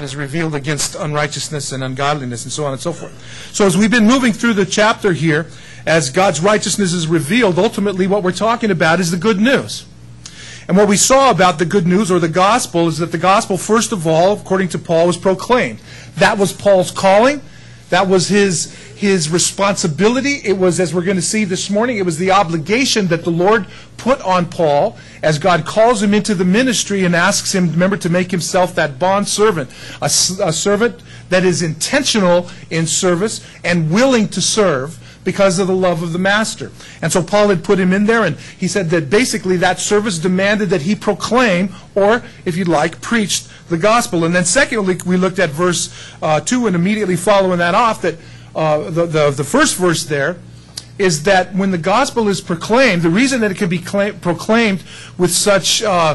God is revealed against unrighteousness and ungodliness and so on and so forth. So as we've been moving through the chapter here, as God's righteousness is revealed, ultimately what we're talking about is the good news. And what we saw about the good news or the gospel is that the gospel, first of all, according to Paul, was proclaimed. That was Paul's calling. That was his responsibility. It was, as we're going to see this morning, it was the obligation that the Lord put on Paul as God calls him into the ministry and asks him, remember, to make himself that bond servant, a servant that is intentional in service and willing to serve because of the love of the master. And so Paul had put him in there, and he said that basically that service demanded that he proclaim, or, if you'd like, preached the gospel. And then secondly, we looked at verse 2, and immediately following that off, that the first verse there is that when the gospel is proclaimed, the reason that it can be proclaimed with such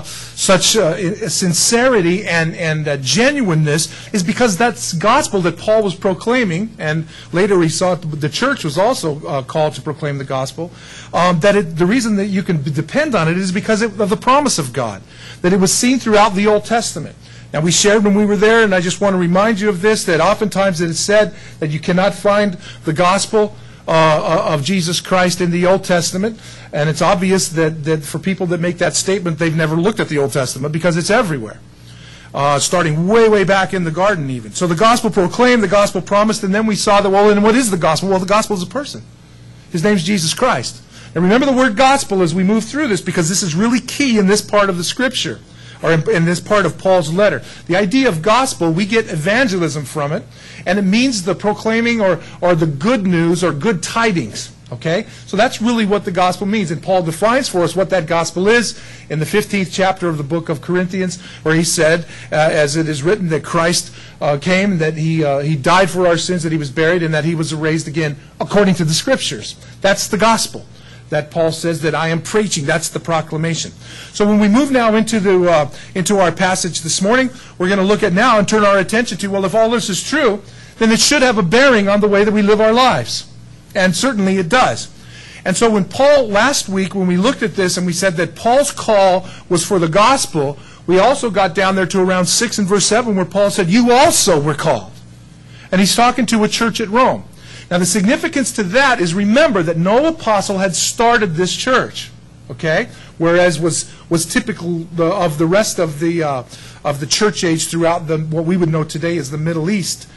sincerity and genuineness is because that's gospel that Paul was proclaiming, and later he saw the church was also called to proclaim the gospel. The reason that you can depend on it is because of the promise of God, that it was seen throughout the Old Testament. Now, we shared when we were there, and I just want to remind you of this, that oftentimes it is said that you cannot find the gospel of Jesus Christ in the Old Testament, and it's obvious that for people that make that statement, they've never looked at the Old Testament because it's everywhere, starting way back in the garden even. So the gospel proclaimed, the gospel promised, and then we saw that, well, and what is the gospel? Well, the gospel is a person. His name's Jesus Christ. And remember the word gospel as we move through this, because this is really key in this part of the Scripture, or in this part of Paul's letter. The idea of gospel, we get evangelism from it, and it means the proclaiming or the good news or good tidings. Okay? So that's really what the gospel means. And Paul defines for us what that gospel is in the 15th chapter of the book of Corinthians, where he said, as it is written, that Christ came, that he died for our sins, that he was buried, and that he was raised again according to the Scriptures. That's the gospel that Paul says that I am preaching. That's the proclamation. So when we move now into our passage this morning, we're going to look at now and turn our attention to, well, if all this is true, then it should have a bearing on the way that we live our lives. And certainly it does. And so when Paul, last week, when we looked at this and we said that Paul's call was for the gospel, we also got down there to around 6 and verse 7 where Paul said, you also were called. And he's talking to a church at Rome. Now, the significance to that is, remember that no apostle had started this church, okay? Whereas was typical of the rest of the church age throughout what we would know today as the Middle East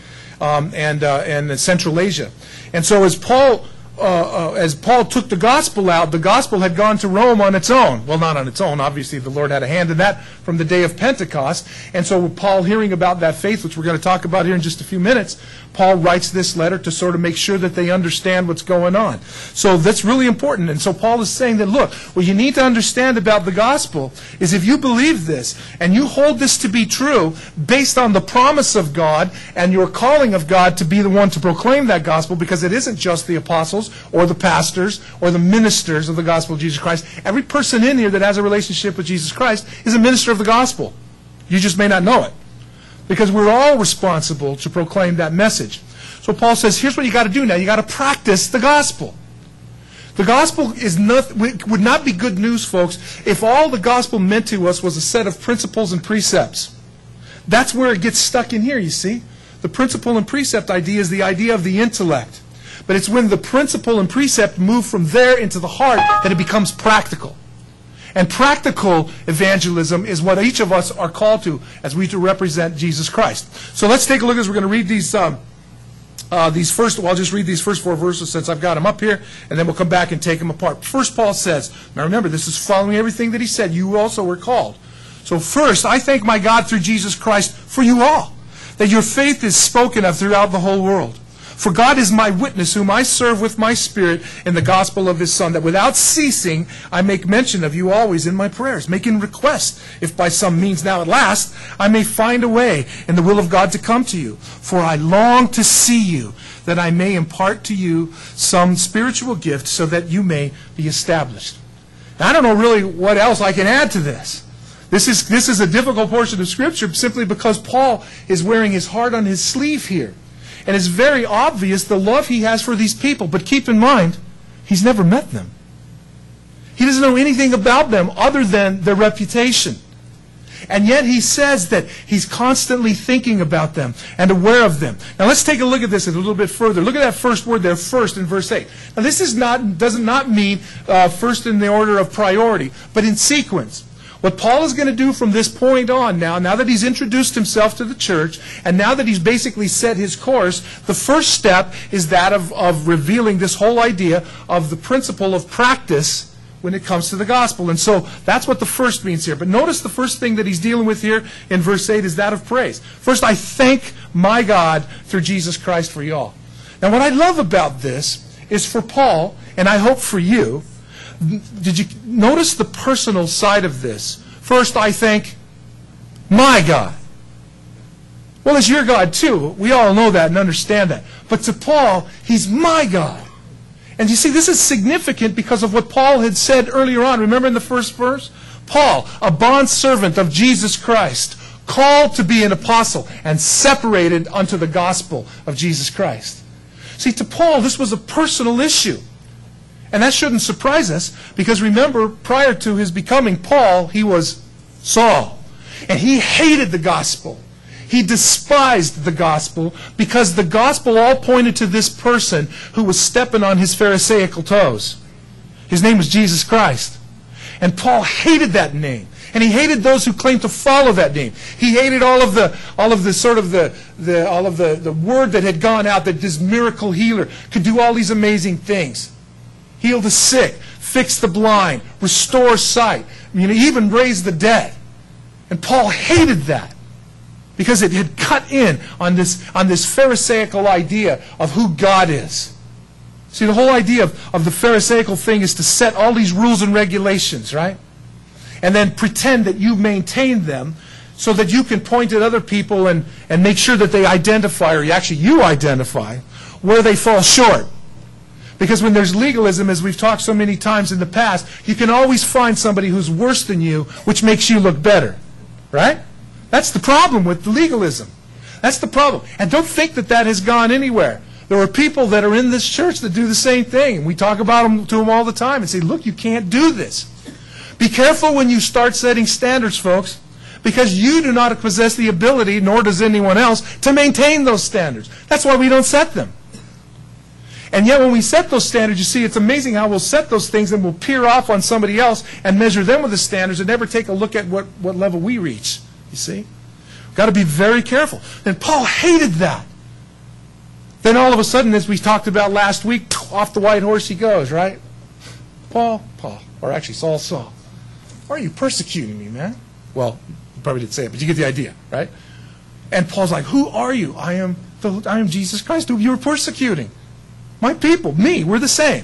and Central Asia. And so as Paul took the gospel out, the gospel had gone to Rome on its own. Well, not on its own. Obviously, the Lord had a hand in that from the day of Pentecost. And so Paul, hearing about that faith, which we're going to talk about here in just a few minutes, Paul writes this letter to sort of make sure that they understand what's going on. So that's really important. And so Paul is saying that, look, what you need to understand about the gospel is if you believe this and you hold this to be true based on the promise of God and your calling of God to be the one to proclaim that gospel, because it isn't just the apostles or the pastors or the ministers of the gospel of Jesus Christ. Every person in here that has a relationship with Jesus Christ is a minister of the gospel. You just may not know it, because we're all responsible to proclaim that message. So Paul says, here's what you got to do now. You got to practice the gospel. The gospel would not be good news, folks, if all the gospel meant to us was a set of principles and precepts. That's where it gets stuck in here, you see. The principle and precept idea is the idea of the intellect. But it's when the principle and precept move from there into the heart that it becomes practical. And practical evangelism is what each of us are called to as we to represent Jesus Christ. So let's take a look as we're going to read these first. Well, I'll just read these first 4 verses since I've got them up here, and then we'll come back and take them apart. First, Paul says, now remember, this is following everything that he said. You also were called. So first, I thank my God through Jesus Christ for you all, that your faith is spoken of throughout the whole world. For God is my witness, whom I serve with my spirit in the gospel of his Son, that without ceasing I make mention of you always in my prayers, making request, if by some means now at last I may find a way in the will of God to come to you. For I long to see you, that I may impart to you some spiritual gift, so that you may be established. Now, I don't know really what else I can add to this. This is a difficult portion of Scripture simply because Paul is wearing his heart on his sleeve here. And it's very obvious the love he has for these people. But keep in mind, he's never met them. He doesn't know anything about them other than their reputation. And yet he says that he's constantly thinking about them and aware of them. Now let's take a look at this a little bit further. Look at that first word there, first, in verse 8. Now this does not mean first in the order of priority, but in sequence. What Paul is going to do from this point on now that he's introduced himself to the church, and now that he's basically set his course, the first step is that of revealing this whole idea of the principle of practice when it comes to the gospel. And so that's what the first means here. But notice the first thing that he's dealing with here in verse 8 is that of praise. First, I thank my God through Jesus Christ for you all. Now what I love about this is for Paul, and I hope for you, did you notice the personal side of this? First, I thank my God. Well, it's your God too. We all know that and understand that. But to Paul, he's my God. And you see, this is significant because of what Paul had said earlier on. Remember in the first verse? Paul, a bondservant of Jesus Christ, called to be an apostle and separated unto the gospel of Jesus Christ. See, to Paul, this was a personal issue. And that shouldn't surprise us, because remember, prior to his becoming Paul, he was Saul. And he hated the gospel. He despised the gospel because the gospel all pointed to this person who was stepping on his Pharisaical toes. His name was Jesus Christ. And Paul hated that name. And he hated those who claimed to follow that name. He hated all of the word that had gone out that this miracle healer could do all these amazing things. Heal the sick, fix the blind, restore sight, even raise the dead. And Paul hated that because it had cut in on this Pharisaical idea of who God is. See, the whole idea of the Pharisaical thing is to set all these rules and regulations, right? And then pretend that you maintain them so that you can point at other people and make sure that they identify, or actually you identify, where they fall short. Because when there's legalism, as we've talked so many times in the past, you can always find somebody who's worse than you, which makes you look better. Right? That's the problem with legalism. That's the problem. And don't think that that has gone anywhere. There are people that are in this church that do the same thing. And we talk about them to them all the time and say, look, you can't do this. Be careful when you start setting standards, folks, because you do not possess the ability, nor does anyone else, to maintain those standards. That's why we don't set them. And yet when we set those standards, you see, it's amazing how we'll set those things and we'll peer off on somebody else and measure them with the standards and never take a look at what level we reach. You see? We've got to be very careful. And Paul hated that. Then all of a sudden, as we talked about last week, off the white horse he goes, right? Paul, or actually Saul, why are you persecuting me, man? Well, you probably didn't say it, but you get the idea, right? And Paul's like, who are you? I am Jesus Christ, who you were persecuting. My people, me, we're the same.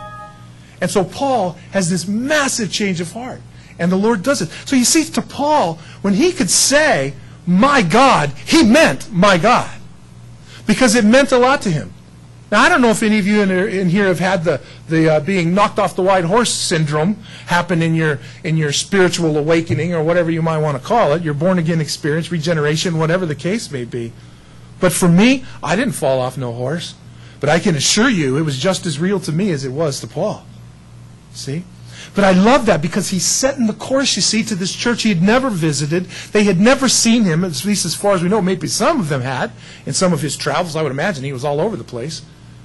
And so Paul has this massive change of heart. And the Lord does it. So you see, to Paul, when he could say, my God, he meant my God. Because it meant a lot to him. Now, I don't know if any of you in here have had the being knocked off the white horse syndrome happen in your spiritual awakening, or whatever you might want to call it, your born-again experience, regeneration, whatever the case may be. But for me, I didn't fall off no horse. But I can assure you it was just as real to me as it was to Paul. See? But I love that because he's setting the course, you see, to this church he had never visited. They had never seen him, at least as far as we know. Maybe some of them had. In some of his travels, I would imagine he was all over the place.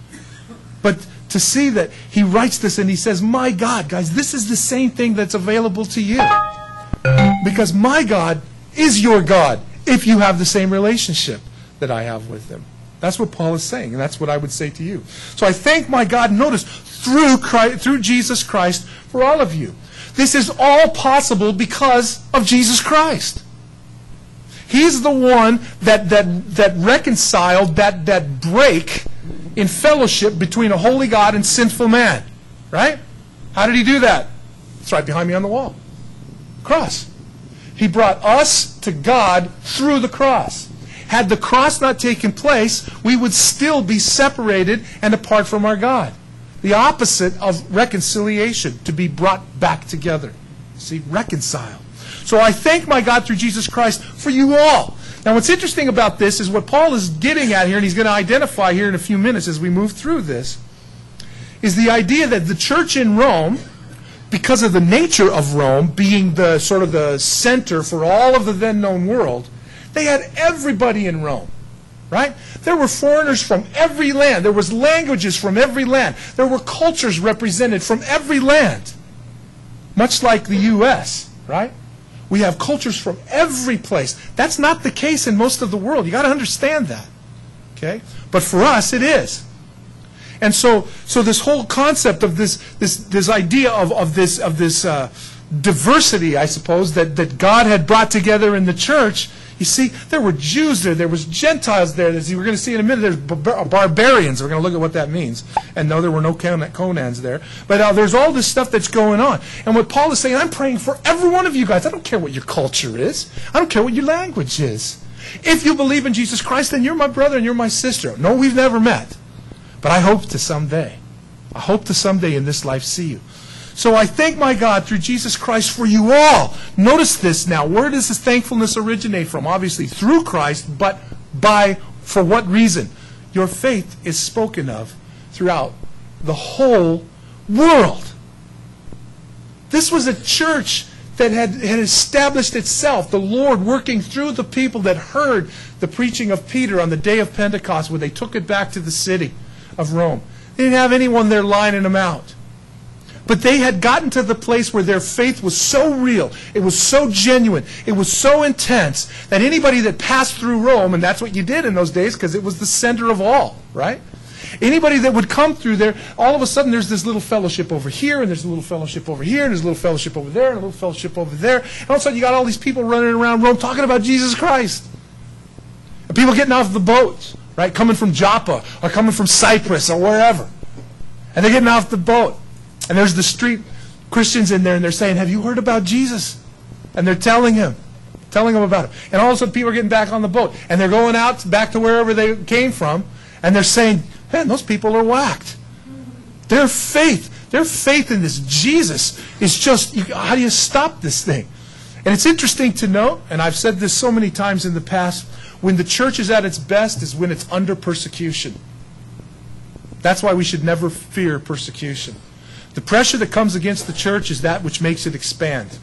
But to see that he writes this and he says, my God, guys, this is the same thing that's available to you. Because my God is your God if you have the same relationship that I have with him. That's what Paul is saying, and that's what I would say to you. So I thank my God, notice, through Jesus Christ for all of you. This is all possible because of Jesus Christ. He's the one that reconciled that break in fellowship between a holy God and sinful man. Right? How did he do that? It's right behind me on the wall. Cross. He brought us to God through the cross. Had the cross not taken place, we would still be separated and apart from our God. The opposite of reconciliation, to be brought back together. See, reconciled. So I thank my God through Jesus Christ for you all. Now what's interesting about this is what Paul is getting at here, and he's going to identify here in a few minutes as we move through this, is the idea that the church in Rome, because of the nature of Rome being the sort of the center for all of the then known world, they had everybody in Rome. Right? There were foreigners from every land. There was languages from every land. There were cultures represented from every land. Much like the U.S., right? We have cultures from every place. That's not the case in most of the world. You got to understand that. Okay? But for us, it is. And so this whole concept of this idea of this diversity, I suppose, that God had brought together in the church. You see, there were Jews there was Gentiles there, as we're going to see in a minute, there's barbarians. We're going to look at what that means. And no, there were no Conans there. But there's all this stuff that's going on. And what Paul is saying, I'm praying for every one of you guys. I don't care what your culture is. I don't care what your language is. If you believe in Jesus Christ, then you're my brother and you're my sister. No, we've never met. But I hope to someday. I hope to someday in this life see you. So I thank my God through Jesus Christ for you all. Notice this now. Where does this thankfulness originate from? Obviously through Christ, but for what reason? Your faith is spoken of throughout the whole world. This was a church that had established itself, the Lord working through the people that heard the preaching of Peter on the day of Pentecost when they took it back to the city of Rome. They didn't have anyone there lining them out. But they had gotten to the place where their faith was so real, it was so genuine, it was so intense, that anybody that passed through Rome, and that's what you did in those days because it was the center of all, right? Anybody that would come through there, all of a sudden there's this little fellowship over here, and there's a little fellowship over here, and there's a little fellowship over there, and a little fellowship over there. And all of a sudden you got all these people running around Rome talking about Jesus Christ. And people getting off the boats, right, coming from Joppa, or coming from Cyprus, or wherever. And they're getting off the boat. And there's the street Christians in there, and they're saying, have you heard about Jesus? And they're telling him about him. And all of a sudden people are getting back on the boat. And they're going out back to wherever they came from, and they're saying, man, those people are whacked. Their faith in this Jesus is just, how do you stop this thing? And it's interesting to note, and I've said this so many times in the past, when the church is at its best is when it's under persecution. That's why we should never fear persecution. The pressure that comes against the church is that which makes it expand.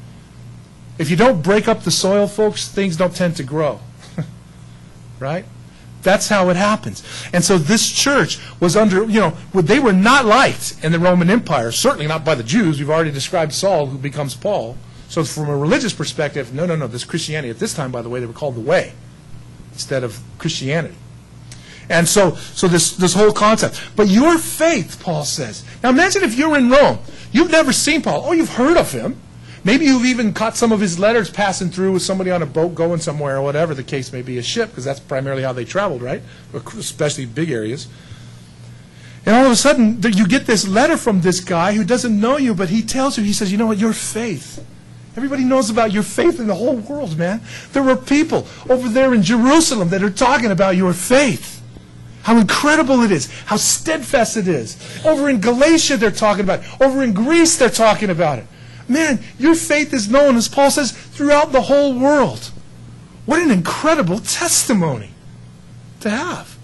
If you don't break up the soil, folks, things don't tend to grow. Right? That's how it happens. And so this church was under, they were not liked in the Roman Empire, certainly not by the Jews. We've already described Saul, who becomes Paul. So from a religious perspective, no, this Christianity. At this time, by the way, they were called the Way instead of Christianity. And so this whole concept. But your faith, Paul says. Now imagine if you're in Rome. You've never seen Paul. Oh, you've heard of him. Maybe you've even caught some of his letters passing through with somebody on a boat going somewhere or whatever the case may be, a ship, because that's primarily how they traveled, right? Especially big areas. And all of a sudden, you get this letter from this guy who doesn't know you, but he tells you, he says, you know what, your faith. Everybody knows about your faith in the whole world, man. There were people over there in Jerusalem that are talking about your faith. How incredible it is. How steadfast it is. Over in Galatia they're talking about it. Over in Greece they're talking about it. Man, your faith is known, as Paul says, throughout the whole world. What an incredible testimony to have.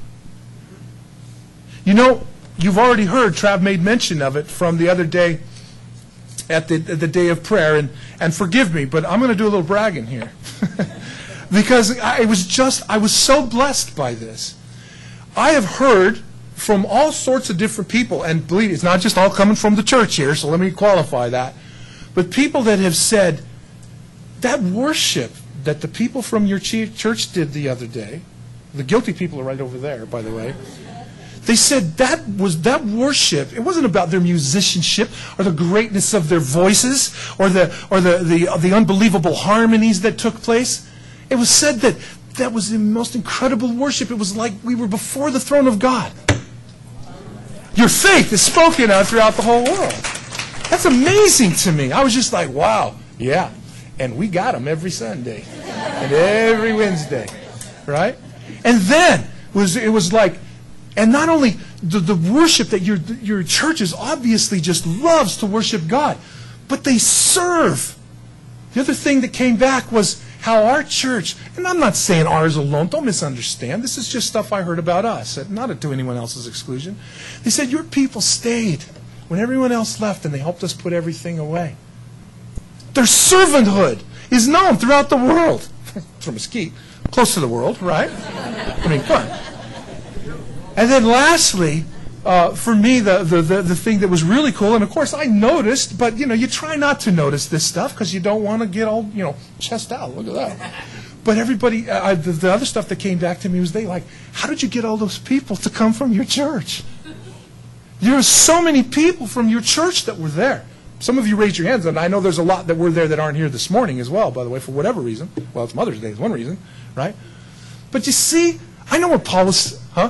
You've already heard, Trav made mention of it from the other day at the day of prayer. And forgive me, but I'm going to do a little bragging here. Because I was so blessed by this. I have heard from all sorts of different people, and believe me, it's not just all coming from the church here, so let me qualify that, but people that have said, that worship that the people from your church did the other day, the guilty people are right over there, by the way, they said that worship, it wasn't about their musicianship or the greatness of their voices or the unbelievable harmonies that took place. It was said that was the most incredible worship. It was like we were before the throne of God. Your faith is spoken of throughout the whole world. That's amazing to me. I was just like, wow, yeah. And we got them every Sunday and every Wednesday, right? And then it was like, and not only the worship that your church is obviously just loves to worship God, but they serve. The other thing that came back was how our church, and I'm not saying ours alone, don't misunderstand. This is just stuff I heard about us, not to anyone else's exclusion. They said, your people stayed when everyone else left and they helped us put everything away. Their servanthood is known throughout the world. From Mesquite, close to the world, right? I mean, come on. And then lastly, for me, the thing that was really cool, and of course I noticed, but you try not to notice this stuff because you don't want to get all, chest out. Look at that. But everybody, the other stuff that came back to me was how did you get all those people to come from your church? There were so many people from your church that were there. Some of you raised your hands, and I know there's a lot that were there that aren't here this morning as well, by the way, for whatever reason. Well, it's Mother's Day is one reason, right? But you see, I know what Paul was, huh?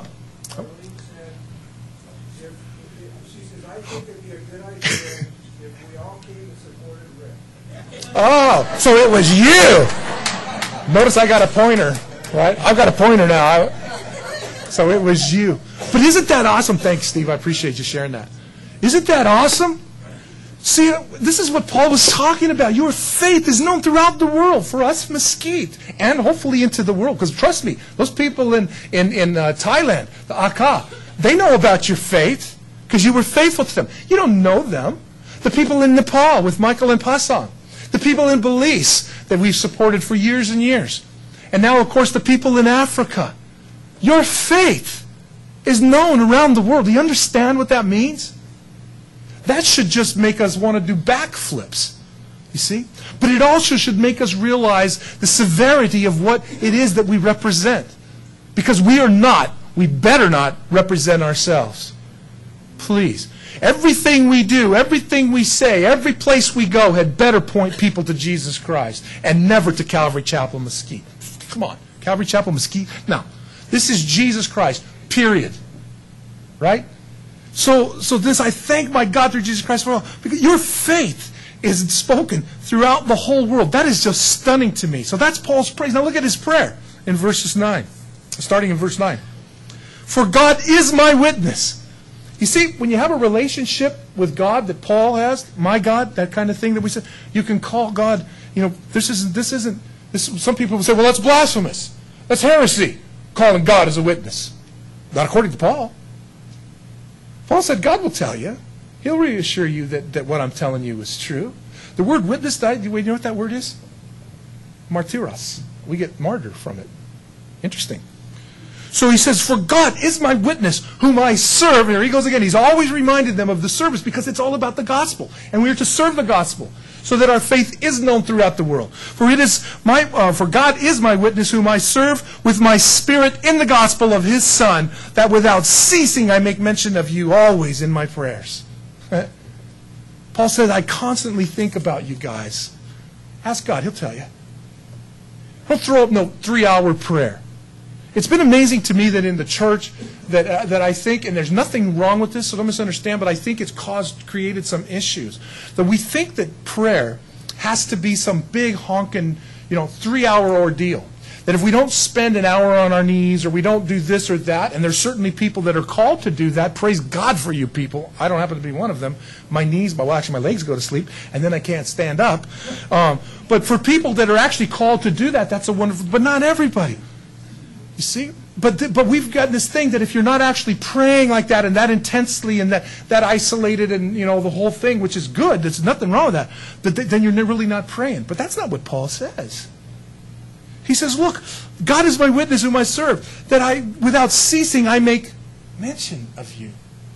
She says, I think it'd be a good idea if we all came and supported Rick. Oh, so it was you. Notice I got a pointer, right? I've got a pointer now. So it was you. But isn't that awesome? Thanks, Steve. I appreciate you sharing that. Isn't that awesome? See, this is what Paul was talking about. Your faith is known throughout the world, for us Mesquite, and hopefully into the world. Because trust me, those people in Thailand, the Aka, they know about your faith because you were faithful to them. You don't know them. The people in Nepal with Michael and Pasang. The people in Belize that we've supported for years and years. And now, of course, the people in Africa. Your faith is known around the world. Do you understand what that means? That should just make us want to do backflips, you see? But it also should make us realize the severity of what it is that we represent. Because we better not represent ourselves. Please. Everything we do, everything we say, every place we go had better point people to Jesus Christ and never to Calvary Chapel Mesquite. Come on. Calvary Chapel Mesquite? No. This is Jesus Christ, period. Right? So this, I thank my God through Jesus Christ for all. Because your faith is spoken throughout the whole world. That is just stunning to me. So that's Paul's praise. Now look at his prayer in verses 9. Starting in verse 9. For God is my witness. You see, when you have a relationship with God that Paul has, my God, that kind of thing that we said, you can call God, this isn't, some people will say, well, that's blasphemous. That's heresy, calling God as a witness. Not according to Paul. Paul said, God will tell you. He'll reassure you that what I'm telling you is true. The word witness, do you know what that word is? Martyros. We get martyr from it. Interesting. So he says, for God is my witness, whom I serve. Here he goes again. He's always reminded them of the service because it's all about the gospel. And we are to serve the gospel so that our faith is known throughout the world. For God is my witness, whom I serve with my spirit in the gospel of his Son, that without ceasing I make mention of you always in my prayers. Paul said, I constantly think about you guys. Ask God, he'll tell you. He'll throw up no 3-hour prayer. It's been amazing to me that in the church that I think, and there's nothing wrong with this, so don't misunderstand, but I think it's created some issues. That we think that prayer has to be some big honking, 3-hour ordeal. That if we don't spend an hour on our knees or we don't do this or that, and there's certainly people that are called to do that, praise God for you people. I don't happen to be one of them. My legs go to sleep, and then I can't stand up. But for people that are actually called to do that, that's a wonderful, but not everybody. You see? But we've gotten this thing that if you're not actually praying like that and that intensely and that isolated and, the whole thing, which is good, there's nothing wrong with that, then you're really not praying. But that's not what Paul says. He says, look, God is my witness whom I serve, that without ceasing, I make mention of you.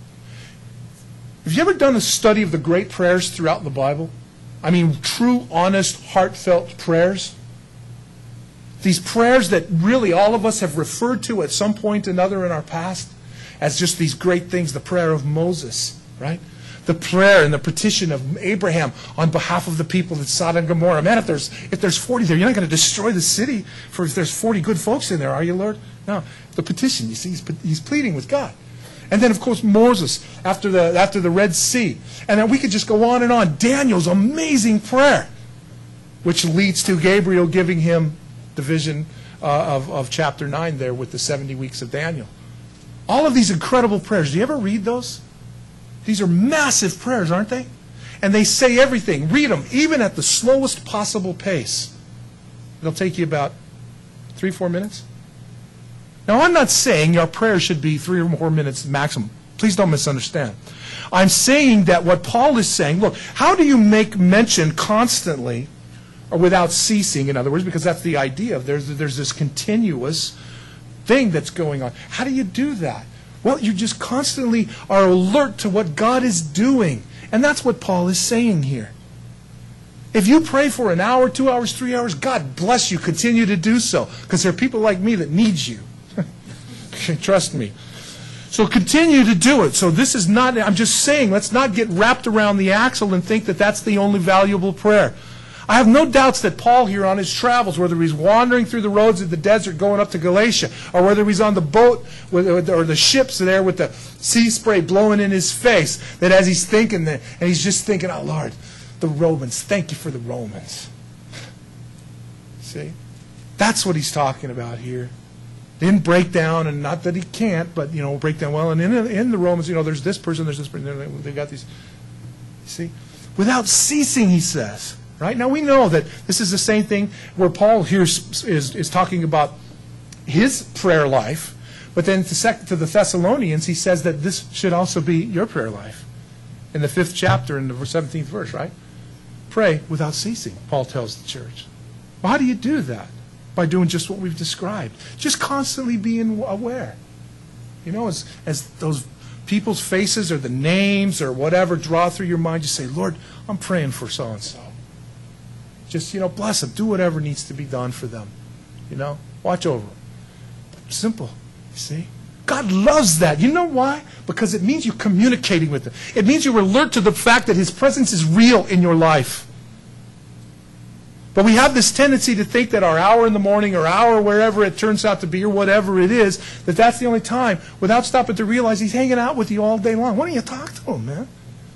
Have you ever done a study of the great prayers throughout the Bible? I mean, true, honest, heartfelt prayers? These prayers that really all of us have referred to at some point or another in our past as just these great things. The prayer of Moses, right? The prayer and the petition of Abraham on behalf of the people at Sodom and Gomorrah. Man, if there's 40 there, you're not going to destroy the city if there's 40 good folks in there, are you, Lord? No. The petition, you see, he's pleading with God. And then, of course, Moses after the Red Sea. And then we could just go on and on. Daniel's amazing prayer, which leads to Gabriel giving him the vision of chapter 9 there with the 70 weeks of Daniel. All of these incredible prayers. Do you ever read those? These are massive prayers, aren't they? And they say everything. Read them, even at the slowest possible pace. It'll take you about 3-4 minutes. Now, I'm not saying your prayer should be 3 or more minutes maximum. Please don't misunderstand. I'm saying that what Paul is saying, look, how do you make mention constantly or without ceasing, in other words, because that's the idea of there's this continuous thing that's going on. How do you do that? Well, you just constantly are alert to what God is doing. And that's what Paul is saying here. If you pray for an hour, 2 hours, 3 hours, God bless you. Continue to do so. Because there are people like me that need you. Trust me. So continue to do it. So this is not, I'm just saying, let's not get wrapped around the axle and think that that's the only valuable prayer. I have no doubts that Paul here on his travels, whether he's wandering through the roads of the desert going up to Galatia, or whether he's on the boat or the ships there with the sea spray blowing in his face, that as he's thinking that, and he's just thinking, oh Lord, the Romans, thank you for the Romans. See? That's what he's talking about here. Didn't break down, and not that he can't, but, break down. Well, and in the Romans, there's this person, there's this person, they've got these. See? Without ceasing, he says. Right? Now, we know that this is the same thing where Paul here is talking about his prayer life, but then to the Thessalonians, he says that this should also be your prayer life. In the 5th chapter, in the 17th verse, right? Pray without ceasing, Paul tells the church. Well, how do you do that? By doing just what we've described. Just constantly being aware. As those people's faces or the names or whatever draw through your mind, just say, Lord, I'm praying for so-and-so. Just, bless them. Do whatever needs to be done for them. Watch over them. Simple, you see? God loves that. You know why? Because it means you're communicating with Him. It means you're alert to the fact that His presence is real in your life. But we have this tendency to think that our hour in the morning or hour wherever it turns out to be or whatever it is, that that's the only time, without stopping to realize He's hanging out with you all day long. Why don't you talk to Him, man?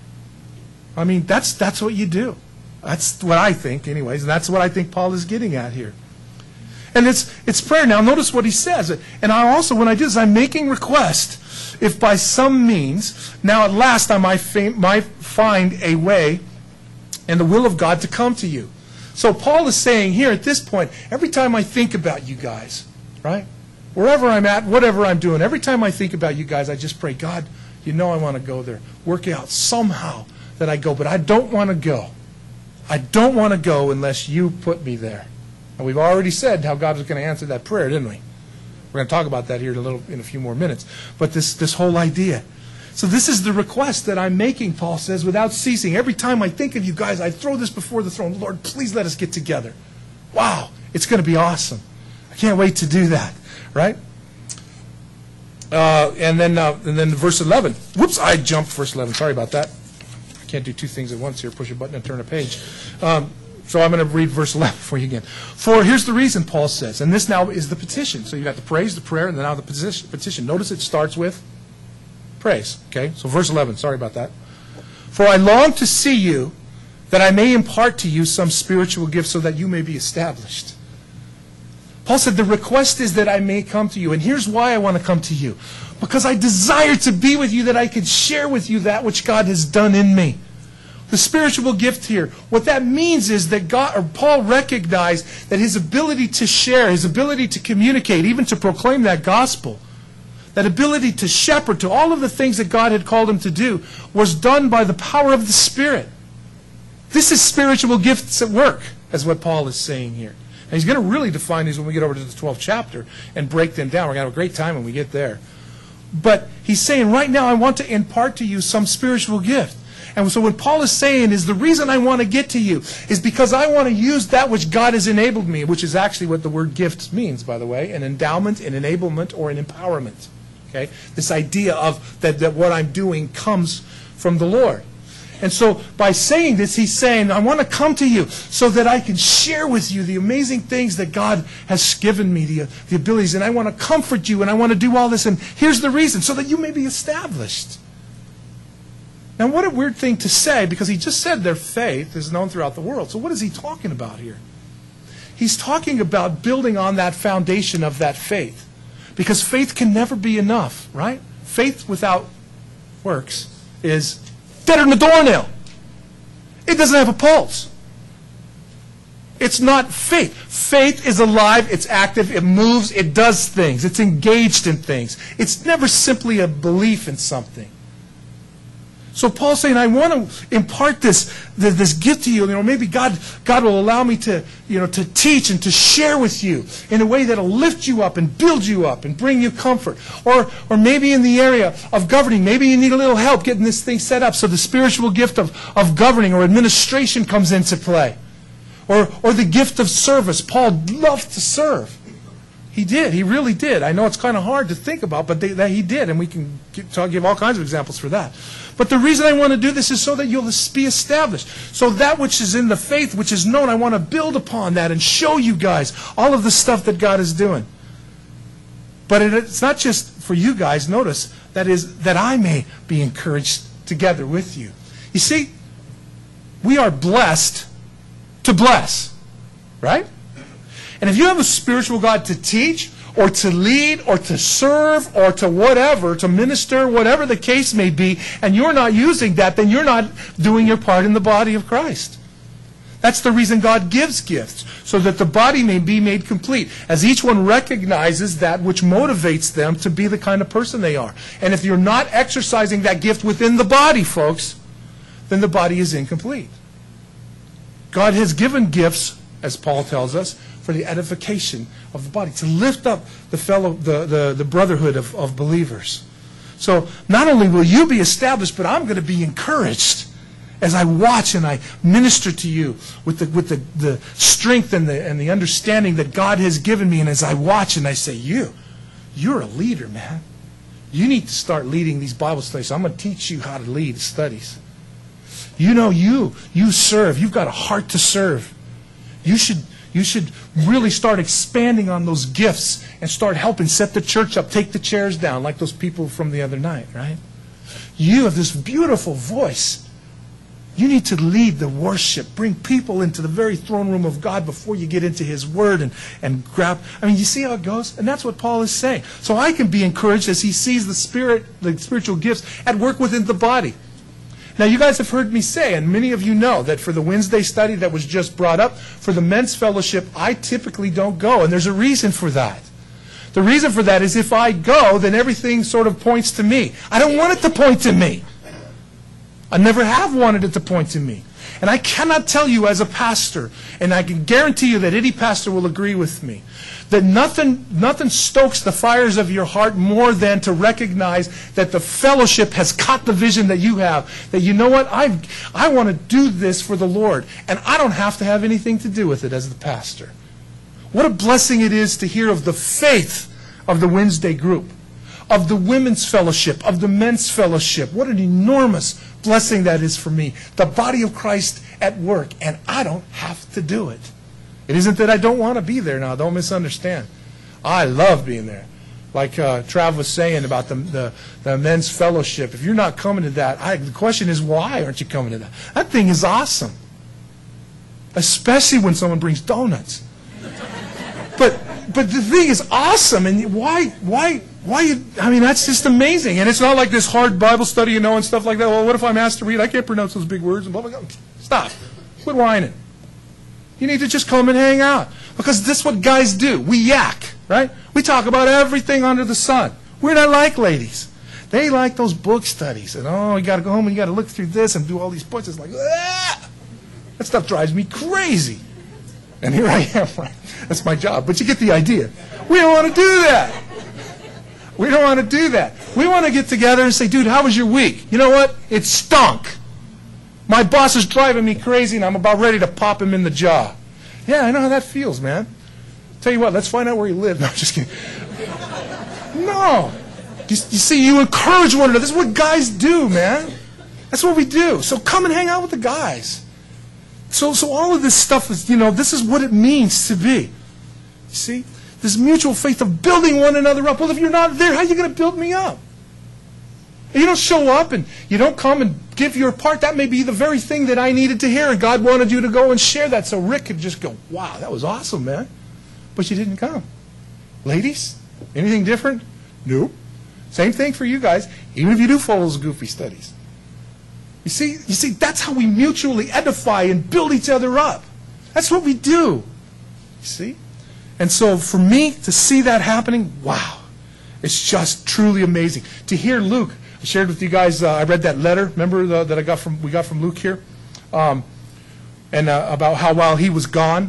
I mean, that's what you do. That's what I think, anyways, and that's what I think Paul is getting at here. And it's prayer. Now, notice what he says. And I also, when I do this, I'm making request, if by some means, now at last I might find a way and the will of God to come to you. So Paul is saying here at this point, every time I think about you guys, right? Wherever I'm at, whatever I'm doing, every time I think about you guys, I just pray, God, I want to go there. Work out somehow that I go, but I don't want to go. I don't want to go unless you put me there. And we've already said how God was going to answer that prayer, didn't we? We're going to talk about that here in a few more minutes. But this whole idea. So this is the request that I'm making, Paul says, without ceasing. Every time I think of you guys, I throw this before the throne. Lord, please let us get together. Wow, it's going to be awesome. I can't wait to do that, right? And then verse 11. Whoops, I jumped verse 11. Sorry about that. I can't do two things at once here. Push a button and turn a page. So I'm going to read verse 11 for you again. For here's the reason, Paul says, and this now is the petition. So you got the praise, the prayer, and then now the petition. Notice it starts with praise. Okay, so verse 11, sorry about that. For I long to see you, that I may impart to you some spiritual gift so that you may be established. Paul said the request is that I may come to you. And here's why I want to come to you. Because I desire to be with you, that I could share with you that which God has done in me. The spiritual gift here, what that means is that Paul recognized that his ability to share, his ability to communicate, even to proclaim that gospel, that ability to shepherd, to all of the things that God had called him to do, was done by the power of the Spirit. This is spiritual gifts at work, is what Paul is saying here. And he's going to really define these when we get over to the 12th chapter and break them down. We're going to have a great time when we get there. But he's saying, right now I want to impart to you some spiritual gift. And so what Paul is saying is the reason I want to get to you is because I want to use that which God has enabled me, which is actually what the word gift means, by the way, an endowment, an enablement, or an empowerment. Okay? This idea of that what I'm doing comes from the Lord. And so by saying this, he's saying, I want to come to you so that I can share with you the amazing things that God has given me, the abilities, and I want to comfort you, and I want to do all this, and here's the reason, so that you may be established. Now, what a weird thing to say, because he just said their faith is known throughout the world. So what is he talking about here? He's talking about building on that foundation of that faith. Because faith can never be enough, right? Faith without works is deader than a doornail. It doesn't have a pulse. It's not faith. Faith is alive, it's active, it moves, it does things, it's engaged in things. It's never simply a belief in something. So Paul's saying, I want to impart this gift to you. Maybe God will allow me to teach and to share with you in a way that'll lift you up and build you up and bring you comfort. Or maybe in the area of governing, maybe you need a little help getting this thing set up. So the spiritual gift of governing or administration comes into play. Or the gift of service. Paul loved to serve. He did. He really did. I know it's kind of hard to think about, but that he did. And we can give all kinds of examples for that. But the reason I want to do this is so that you'll be established. So that which is in the faith, which is known, I want to build upon that and show you guys all of the stuff that God is doing. But it's not just for you guys. Notice, that I may be encouraged together with you. You see, we are blessed to bless. Right? And if you have a spiritual God to teach, or to lead, or to serve, or to whatever, to minister, whatever the case may be, and you're not using that, then you're not doing your part in the body of Christ. That's the reason God gives gifts, so that the body may be made complete, as each one recognizes that which motivates them to be the kind of person they are. And if you're not exercising that gift within the body, folks, then the body is incomplete. God has given gifts, as Paul tells us, for the edification of the body, to lift up the brotherhood of believers. So not only will you be established, but I'm going to be encouraged as I watch and I minister to you with the strength and the understanding that God has given me. And as I watch and I say, you're a leader, man. You need to start leading these Bible studies. So I'm going to teach you how to lead studies. You serve. You've got a heart to serve. You should really start expanding on those gifts and start helping set the church up, take the chairs down like those people from the other night, right? You have this beautiful voice. You need to lead the worship, bring people into the very throne room of God before you get into His Word and grab. I mean, you see how it goes? And that's what Paul is saying. So I can be encouraged as he sees the spiritual gifts at work within the body. Now, you guys have heard me say, and many of you know, that for the Wednesday study that was just brought up, for the men's fellowship, I typically don't go, and there's a reason for that. The reason for that is if I go, then everything sort of points to me. I don't want it to point to me. I never have wanted it to point to me. And I cannot tell you as a pastor, and I can guarantee you that any pastor will agree with me, that nothing stokes the fires of your heart more than to recognize that the fellowship has caught the vision that you have. That you know what, I want to do this for the Lord, and I don't have to have anything to do with it as the pastor. What a blessing it is to hear of the faith of the Wednesday group, of the women's fellowship, of the men's fellowship. What an enormous blessing that is for me. The body of Christ at work, and I don't have to do it. It isn't that I don't want to be there now. Don't misunderstand. I love being there. Like Trav was saying about the men's fellowship. If you're not coming to that, the question is, why aren't you coming to that? That thing is awesome. Especially when someone brings donuts. But the thing is awesome. And why, I mean, that's just amazing. And it's not like this hard Bible study, and stuff like that. Well, what if I'm asked to read? I can't pronounce those big words and blah, blah, blah. Stop. Quit whining. You need to just come and hang out. Because this is what guys do. We yak, right? We talk about everything under the sun. We're not like ladies. They like those book studies. And, you got to go home and you got to look through this and do all these points. It's like, ah! That stuff drives me crazy. And here I am. That's my job. But you get the idea. We don't want to do that. We don't want to do that. We want to get together and say, dude, how was your week? You know what? It stunk. My boss is driving me crazy, and I'm about ready to pop him in the jaw. Yeah, I know how that feels, man. Tell you what, let's find out where you live. No, I'm just kidding. No. You see, you encourage one another. This is what guys do, man. That's what we do. So come and hang out with the guys. So all of this stuff is, this is what it means to be. You see? This mutual faith of building one another up. Well, if you're not there, how are you going to build me up? If you don't show up and you don't come and give your part, that may be the very thing that I needed to hear, and God wanted you to go and share that so Rick could just go, wow, that was awesome, man. But you didn't come. Ladies, anything different? Nope. Same thing for you guys, even if you do follow those goofy studies. You see, that's how we mutually edify and build each other up. That's what we do. You see? And so for me to see that happening, wow, it's just truly amazing. To hear Luke I shared with you guys, I read that letter, remember that we got from Luke here? And about how while he was gone,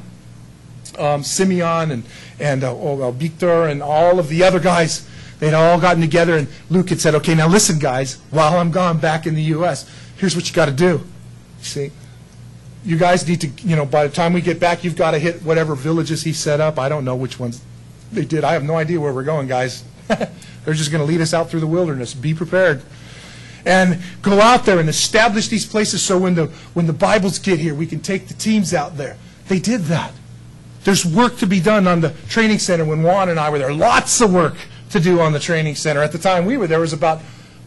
Simeon and Victor and all of the other guys, they'd all gotten together, and Luke had said, okay, now listen, guys, while I'm gone back in the U.S., here's what you got to do. You see, you guys need to, by the time we get back, you've got to hit whatever villages he set up. I don't know which ones they did. I have no idea where we're going, guys. They're just going to lead us out through the wilderness. Be prepared. And go out there and establish these places so when the Bibles get here, we can take the teams out there. They did that. There's work to be done on the training center when Juan and I were there. Lots of work to do on the training center. At the time we were there was about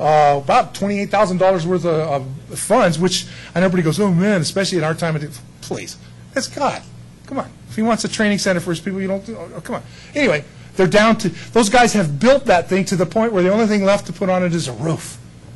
$28,000 worth of funds, which I know everybody goes, oh man, especially in our time. Please, that's God. Come on. If he wants a training center for his people, you don't, come on. Anyway, they're down to, those guys have built that thing to the point where the only thing left to put on it is a roof.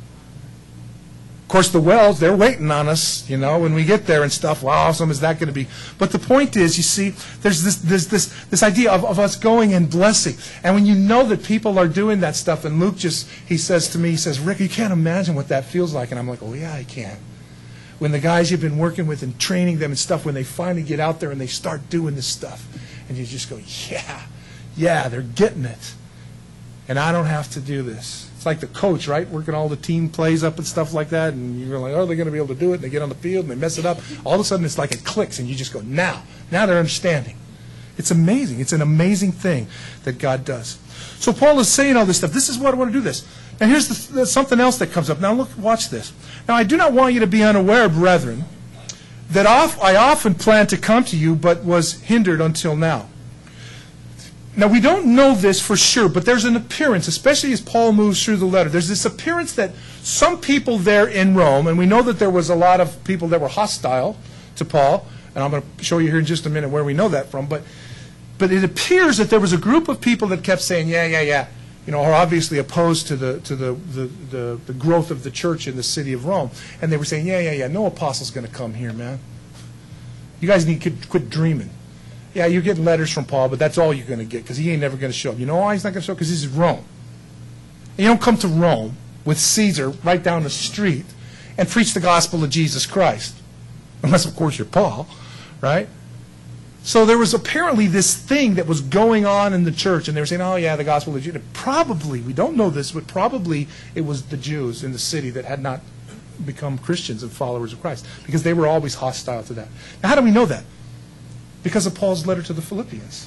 Of course, the wells, they're waiting on us, when we get there and stuff. How awesome is that going to be? But the point is, you see, there's this idea of us going and blessing. And when you know that people are doing that stuff, and Luke he says to me, Rick, you can't imagine what that feels like. And I'm like, oh, yeah, I can. When the guys you've been working with and training them and stuff, when they finally get out there and they start doing this stuff, and you just go, yeah, they're getting it. And I don't have to do this. It's like the coach, right? Working all the team plays up and stuff like that, and you're like, are they going to be able to do it? And they get on the field and they mess it up. All of a sudden, it's like it clicks, and you just go, now they're understanding. It's amazing. It's an amazing thing that God does. So Paul is saying all this stuff. This is what I want to do this. Now here's something else that comes up. Now look, watch this. Now I do not want you to be unaware, brethren, that I often planned to come to you, but was hindered until now. Now, we don't know this for sure, but there's an appearance, especially as Paul moves through the letter. There's this appearance that some people there in Rome, and we know that there was a lot of people that were hostile to Paul, and I'm going to show you here in just a minute where we know that from, but it appears that there was a group of people that kept saying, yeah, are obviously opposed to the growth of the church in the city of Rome. And they were saying, yeah, no apostle's going to come here, man. You guys need to quit dreaming. Yeah, you're getting letters from Paul, but that's all you're going to get because he ain't never going to show up. You know why he's not going to show up? Because this is Rome. And you don't come to Rome with Caesar right down the street and preach the gospel of Jesus Christ. Unless, of course, you're Paul, right? So there was apparently this thing that was going on in the church, and they were saying, oh, yeah, the gospel of Jesus. Probably, we don't know this, but probably it was the Jews in the city that had not become Christians and followers of Christ because they were always hostile to that. Now, how do we know that? Because of Paul's letter to the Philippians.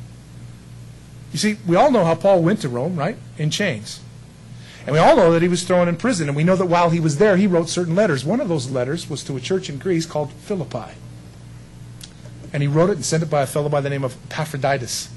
You see, we all know how Paul went to Rome, right? In chains. And we all know that he was thrown in prison. And we know that while he was there, he wrote certain letters. One of those letters was to a church in Greece called Philippi. And he wrote it and sent it by a fellow by the name of Epaphroditus.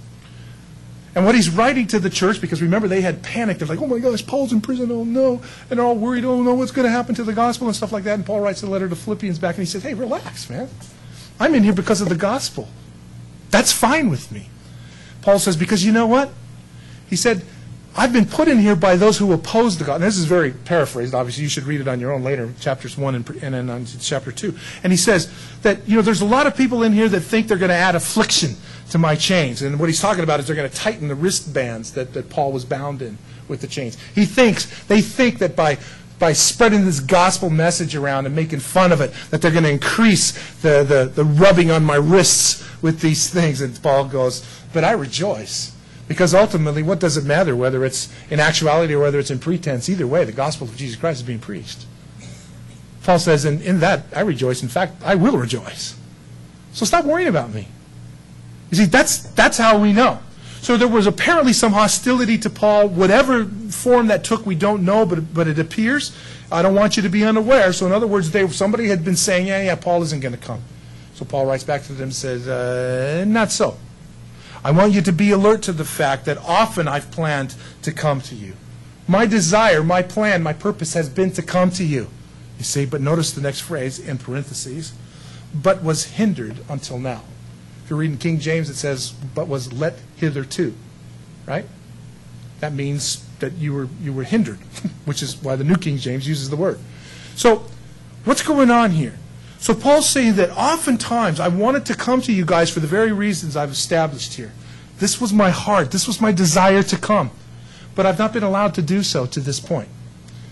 And what he's writing to the church, because remember, they had panicked. They're like, oh my gosh, Paul's in prison, oh no. And they're all worried, oh no, what's going to happen to the gospel and stuff like that. And Paul writes a letter to Philippians back, and he says, hey, relax, man. I'm in here because of the gospel. That's fine with me. Paul says, because you know what? He said, I've been put in here by those who oppose the gospel. And this is very paraphrased, obviously. You should read it on your own later, chapters 1 and then on chapter 2. And he says that, there's a lot of people in here that think they're going to add affliction to my chains. And what he's talking about is they're going to tighten the wristbands that Paul was bound in with the chains. They think that by spreading this gospel message around and making fun of it, that they're going to increase the rubbing on my wrists with these things. And Paul goes, but I rejoice. Because ultimately, what does it matter whether it's in actuality or whether it's in pretense? Either way, the gospel of Jesus Christ is being preached. Paul says, in that, I rejoice. In fact, I will rejoice. So stop worrying about me. You see, that's how we know. So there was apparently some hostility to Paul. Whatever form that took, we don't know, but it appears. I don't want you to be unaware. So in other words, somebody had been saying, yeah, Paul isn't going to come. So Paul writes back to them and says, not so. I want you to be alert to the fact that often I've planned to come to you. My desire, my plan, my purpose has been to come to you. You see, but notice the next phrase in parentheses, but was hindered until now. If you're reading King James, it says, but was let hitherto, right? That means that you were hindered, which is why the New King James uses the word. So what's going on here? So Paul's saying that oftentimes I wanted to come to you guys for the very reasons I've established here. This was my heart. This was my desire to come. But I've not been allowed to do so to this point.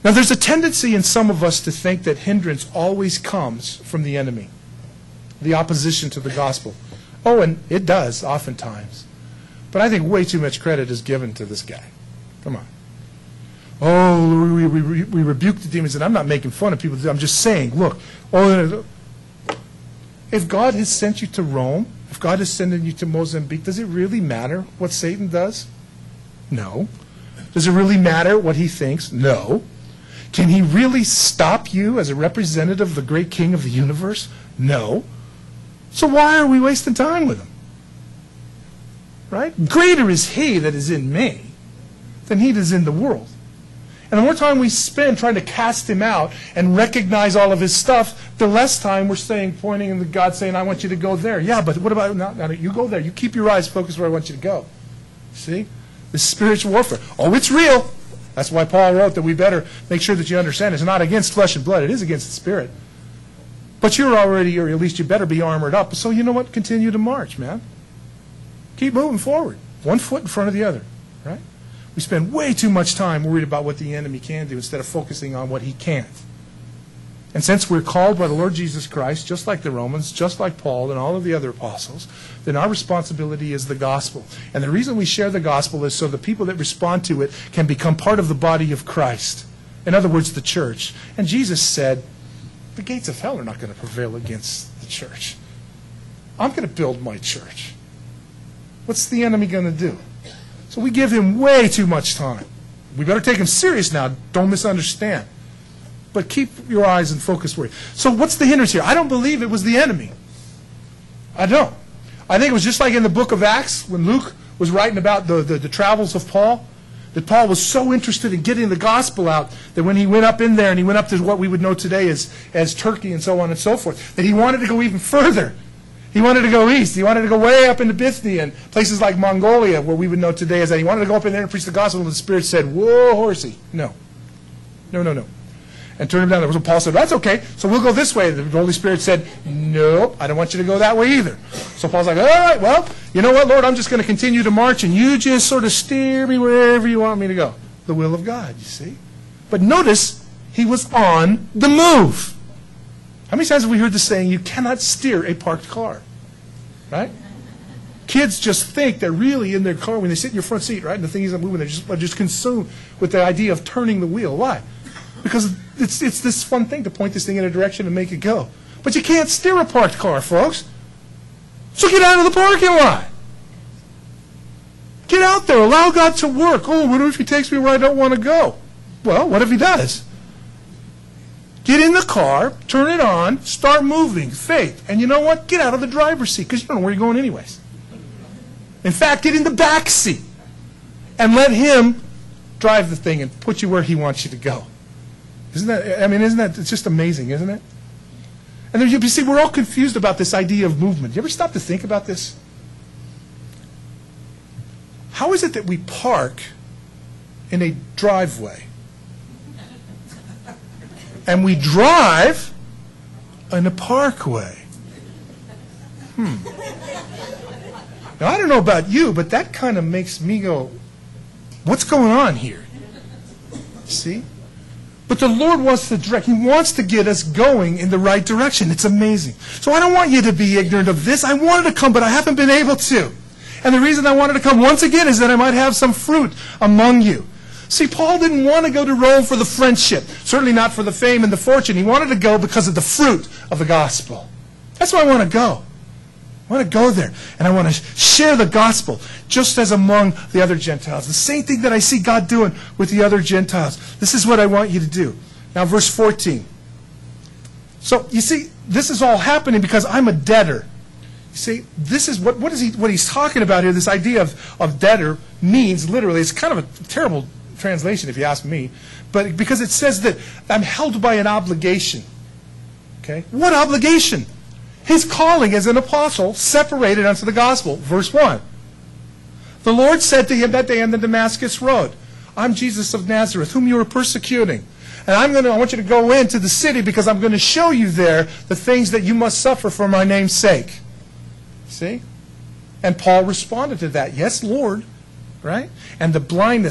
Now, there's a tendency in some of us to think that hindrance always comes from the enemy, the opposition to the gospel. Oh, and it does, oftentimes. But I think way too much credit is given to this guy. Come on. Oh, we rebuke the demons, and I'm not making fun of people. I'm just saying, look, if God has sent you to Rome, if God is sending you to Mozambique, does it really matter what Satan does? No. Does it really matter what he thinks? No. Can he really stop you as a representative of the great king of the universe? No. So why are we wasting time with him? Right? Greater is he that is in me than he that is in the world. And the more time we spend trying to cast him out and recognize all of his stuff, the less time we're pointing to God saying, I want you to go there. Yeah, but what about, no, you go there. You keep your eyes focused where I want you to go. See? This spiritual warfare. Oh, it's real. That's why Paul wrote that we better make sure that you understand it's not against flesh and blood. It is against the spirit. But you're already, or at least you better be armored up. So you know what? Continue to march, man. Keep moving forward. One foot in front of the other. Right? We spend way too much time worried about what the enemy can do instead of focusing on what he can't. And since we're called by the Lord Jesus Christ, just like the Romans, just like Paul and all of the other apostles, then our responsibility is the gospel. And the reason we share the gospel is so the people that respond to it can become part of the body of Christ. In other words, the church. And Jesus said, the gates of hell are not going to prevail against the church. I'm going to build my church. What's the enemy going to do? So we give him way too much time. We better take him serious now. Don't misunderstand. But keep your eyes and focus where. So what's the hindrance here? I don't believe it was the enemy. I don't. I think it was just like in the book of Acts when Luke was writing about the travels of Paul, that Paul was so interested in getting the gospel out that when he went up in there and he went up to what we would know today as Turkey and so on and so forth, that he wanted to go even further. He wanted to go east. He wanted to go way up into Bithynia and places like Mongolia, where we would know today as that. He wanted to go up in there and preach the gospel, and the Spirit said, whoa, horsey. No. No, no, no. And turned him down. There was when Paul said, that's okay, so we'll go this way. The Holy Spirit said, nope, I don't want you to go that way either. So Paul's like, all right, well, you know what, Lord, I'm just going to continue to march, and you just sort of steer me wherever you want me to go. The will of God, you see. But notice, he was on the move. How many times have we heard the saying, you cannot steer a parked car? Right? Kids just think they're really in their car when they sit in your front seat, right? And the thing isn't moving. They're just consumed with the idea of turning the wheel. Why? Because it's this fun thing to point this thing in a direction and make it go. But you can't steer a parked car, folks. So get out of the parking lot. Get out there. Allow God to work. Oh, what if he takes me where I don't want to go? Well, what if he does? Get in the car, turn it on, start moving, faith. And you know what? Get out of the driver's seat because you don't know where you're going anyways. In fact, get in the back seat and let him drive the thing and put you where he wants you to go. Isn't that, it's just amazing, isn't it? And then you see, we're all confused about this idea of movement. You ever stop to think about this? How is it that we park in a driveway and we drive in a parkway? Now, I don't know about you, but that kind of makes me go, what's going on here? See? But the Lord wants to direct. He wants to get us going in the right direction. It's amazing. So I don't want you to be ignorant of this. I wanted to come, but I haven't been able to. And the reason I wanted to come once again is that I might have some fruit among you. See, Paul didn't want to go to Rome for the friendship, certainly not for the fame and the fortune. He wanted to go because of the fruit of the gospel. That's why I want to go. I want to go there, and I want to share the gospel just as among the other Gentiles. The same thing that I see God doing with the other Gentiles. This is what I want you to do. Now, verse 14. So, you see, this is all happening because I'm a debtor. You see, this is what he's talking about here, this idea of debtor means literally, it's kind of a terrible translation if you ask me, but because it says that I'm held by an obligation. Okay? What obligation? His calling as an apostle separated unto the gospel. Verse 1. The Lord said to him that day on the Damascus road, I'm Jesus of Nazareth, whom you are persecuting. And I want you to go into the city because I'm going to show you there the things that you must suffer for my name's sake. See? And Paul responded to that. Yes, Lord. Right? And the blindness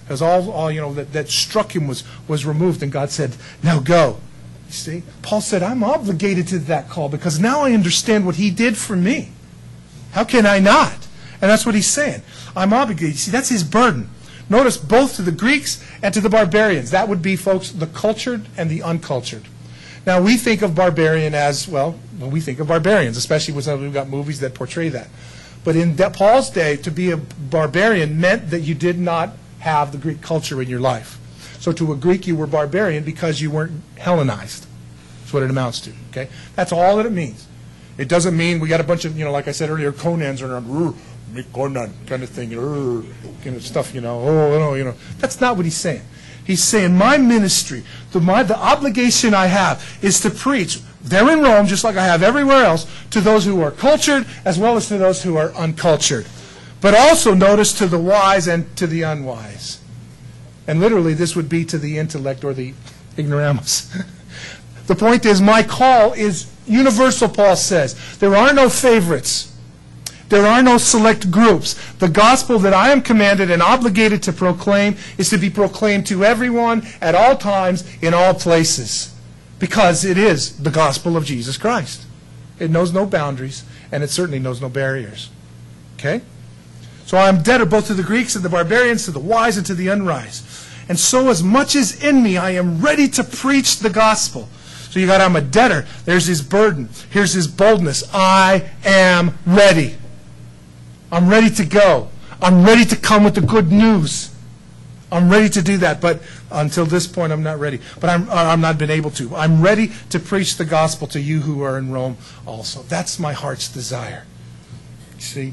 Because all that struck him was removed, and God said, now go. You see? Paul said, I'm obligated to that call because now I understand what he did for me. How can I not? And that's what he's saying. I'm obligated. You see, that's his burden. Notice both to the Greeks and to the barbarians. That would be, folks, the cultured and the uncultured. Now, we think of barbarian as, we think of barbarians, especially when we've got movies that portray that. But in Paul's day, to be a barbarian meant that you did not have the Greek culture in your life. So to a Greek, you were barbarian because you weren't Hellenized. That's what it amounts to. Okay, that's all that it means. It doesn't mean we got a bunch of, like I said earlier, Conans around, me Conan kind of thing, kind of stuff. That's not what he's saying. He's saying my ministry, the obligation I have is to preach there in Rome, just like I have everywhere else, to those who are cultured as well as to those who are uncultured. But also notice to the wise and to the unwise. And literally this would be to the intellect or the ignoramus. The point is my call is universal, Paul says. There are no favorites. There are no select groups. The gospel that I am commanded and obligated to proclaim is to be proclaimed to everyone at all times in all places. Because it is the gospel of Jesus Christ. It knows no boundaries and it certainly knows no barriers. Okay? So I am debtor both to the Greeks and the barbarians, to the wise and to the unwise. And so as much as in me, I am ready to preach the gospel. So you got, I'm a debtor. There's his burden. Here's his boldness. I am ready. I'm ready to go. I'm ready to come with the good news. I'm ready to do that. But until this point, I'm not ready. But I'm not been able to. I'm ready to preach the gospel to you who are in Rome also. That's my heart's desire. You see?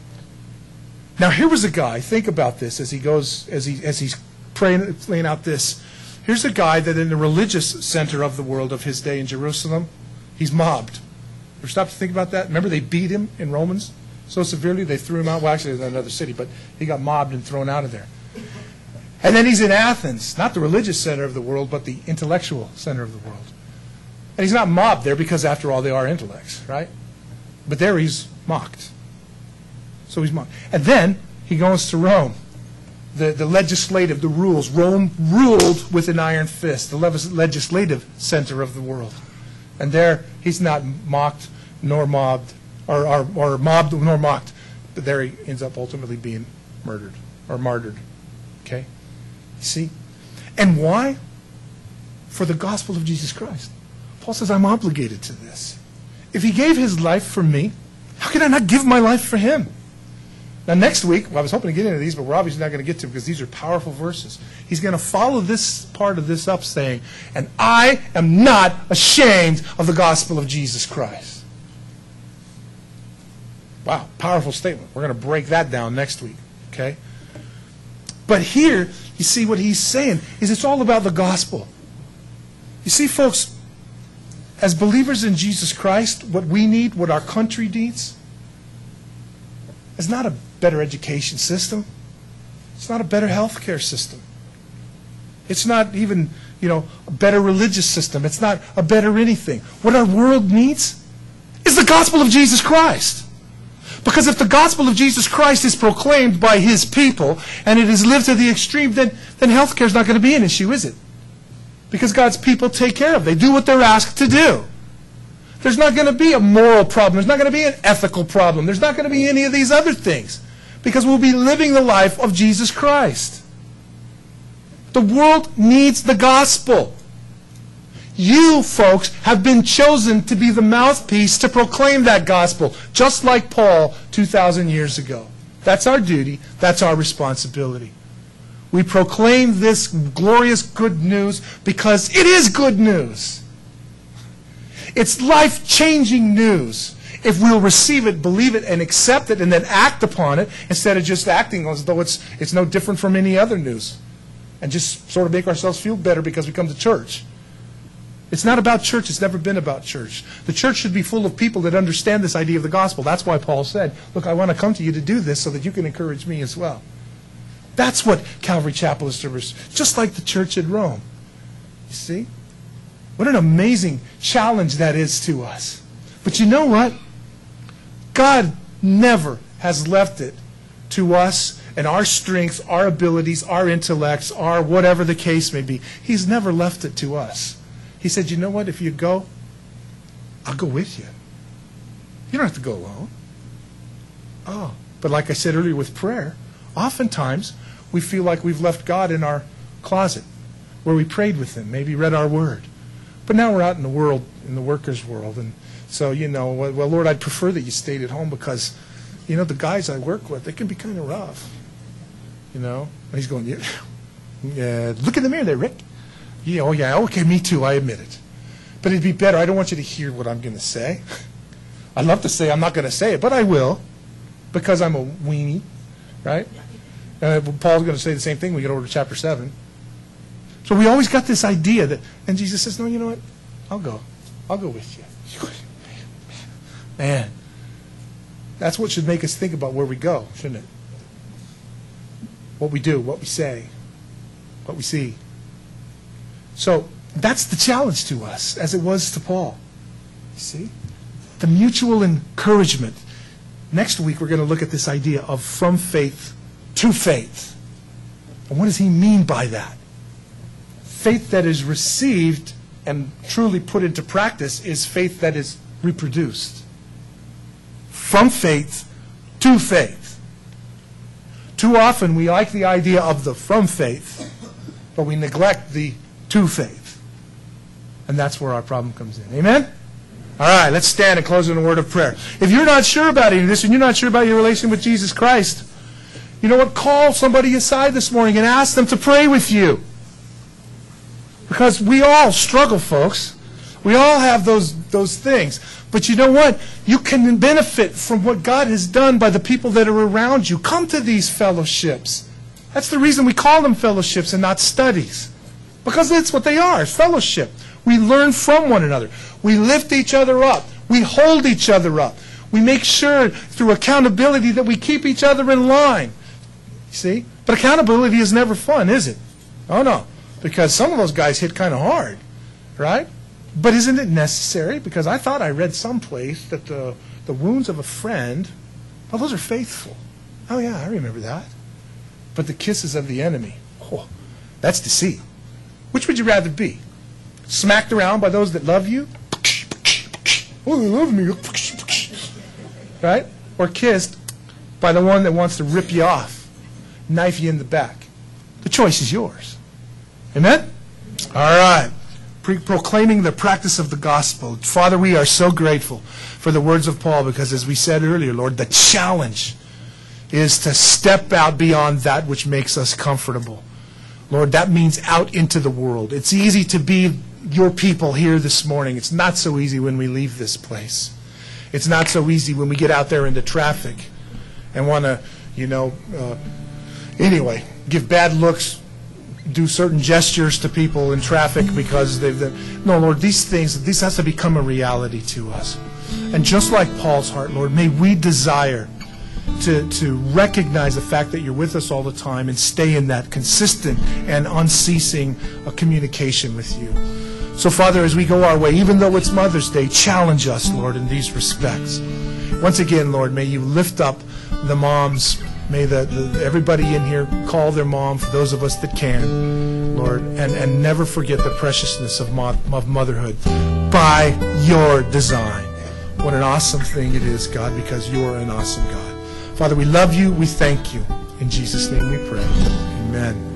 Now here was a guy, think about this as he's laying out this. Here's a guy that in the religious center of the world of his day in Jerusalem, he's mobbed. Ever stop to think about that? Remember they beat him in Romans so severely they threw him out? Well, actually, it was another city, but he got mobbed and thrown out of there. And then he's in Athens, not the religious center of the world, but the intellectual center of the world. And he's not mobbed there because, after all, they are intellects, right? But there he's mocked. So he's mocked. And then he goes to Rome. The legislative, the rules. Rome ruled with an iron fist, the legislative center of the world. And there he's not mocked nor mobbed, or mobbed nor mocked. But there he ends up ultimately being murdered or martyred. Okay? You see? And why? For the gospel of Jesus Christ. Paul says, I'm obligated to this. If he gave his life for me, how can I not give my life for him? Now next week, I was hoping to get into these, but we're obviously not going to get to them because these are powerful verses. He's going to follow this part of this up saying, and I am not ashamed of the gospel of Jesus Christ. Wow, powerful statement. We're going to break that down next week. Okay? But here, you see what he's saying is it's all about the gospel. You see, folks, as believers in Jesus Christ, what we need, what our country needs, is not a better education system. It's not a better health care system. It's not even, a better religious system. It's not a better anything. What our world needs is the gospel of Jesus Christ. Because if the gospel of Jesus Christ is proclaimed by his people and it is lived to the extreme, then health care is not going to be an issue, is it? Because God's people take care of it. They do what they're asked to do. There's not going to be a moral problem. There's not going to be an ethical problem. There's not going to be any of these other things. Because we'll be living the life of Jesus Christ. The world needs the gospel. You, folks, have been chosen to be the mouthpiece to proclaim that gospel, just like Paul 2,000 years ago. That's our duty. That's our responsibility. We proclaim this glorious good news because it is good news. It's life-changing news if we'll receive it, believe it, and accept it, and then act upon it instead of just acting as though it's no different from any other news and just sort of make ourselves feel better because we come to church. It's not about church. It's never been about church. The church should be full of people that understand this idea of the gospel. That's why Paul said, look, I want to come to you to do this so that you can encourage me as well. That's what Calvary Chapel is to, just like the church at Rome. You see? What an amazing challenge that is to us. But you know what? God never has left it to us and our strengths, our abilities, our intellects, our whatever the case may be. He's never left it to us. He said, you know what, if you go, I'll go with you. You don't have to go alone. Oh, but like I said earlier with prayer, oftentimes we feel like we've left God in our closet where we prayed with him, maybe read our word. But now we're out in the world, in the workers' world, and so, well, Lord, I'd prefer that you stayed at home because, the guys I work with, they can be kind of rough, And he's going, yeah, look in the mirror there, Rick. Yeah, oh, yeah, okay, me too, I admit it. But it'd be better, I don't want you to hear what I'm going to say. I'd love to say I'm not going to say it, but I will, because I'm a weenie, right? Paul's going to say the same thing when we get over to chapter 7. So we always got this idea that, and Jesus says, no, you know what? I'll go with you. Man, that's what should make us think about where we go, shouldn't it? What we do, what we say, what we see. So that's the challenge to us, as it was to Paul. You see? The mutual encouragement. Next week we're going to look at this idea of from faith to faith. And what does he mean by that? Faith that is received and truly put into practice is faith that is reproduced. From faith to faith. Too often we like the idea of the from faith, but we neglect the to faith. And that's where our problem comes in. Amen? All right, let's stand and close in a word of prayer. If you're not sure about any of this and you're not sure about your relation with Jesus Christ, you know what? Call somebody aside this morning and ask them to pray with you. Because we all struggle, folks. We all have those things. But you know what? You can benefit from what God has done by the people that are around you. Come to these fellowships. That's the reason we call them fellowships and not studies. Because that's what they are, fellowship. We learn from one another. We lift each other up. We hold each other up. We make sure through accountability that we keep each other in line. See? But accountability is never fun, is it? Oh, no. Because some of those guys hit kind of hard, right? But isn't it necessary? Because I thought I read someplace that the wounds of a friend, well, those are faithful. Oh, yeah, I remember that. But the kisses of the enemy, oh, that's deceit. Which would you rather be? Smacked around by those that love you? Oh, they love me. Right? Or kissed by the one that wants to rip you off, knife you in the back. The choice is yours. Amen? All right. Proclaiming the practice of the gospel. Father, we are so grateful for the words of Paul because, as we said earlier, Lord, the challenge is to step out beyond that which makes us comfortable. Lord, that means out into the world. It's easy to be your people here this morning. It's not so easy when we leave this place. It's not so easy when we get out there into traffic and want to, anyway, give bad looks, do certain gestures to people in traffic because no, Lord, this has to become a reality to us. And just like Paul's heart, Lord, may we desire to recognize the fact that you're with us all the time and stay in that consistent and unceasing communication with you. So, Father, as we go our way, even though it's Mother's Day, challenge us, Lord, in these respects. Once again, Lord, may you lift up the moms. May everybody in here call their mom, for those of us that can, Lord, and never forget the preciousness of motherhood by your design. What an awesome thing it is, God, because you're an awesome God. Father, we love you. We thank you. In Jesus' name we pray. Amen.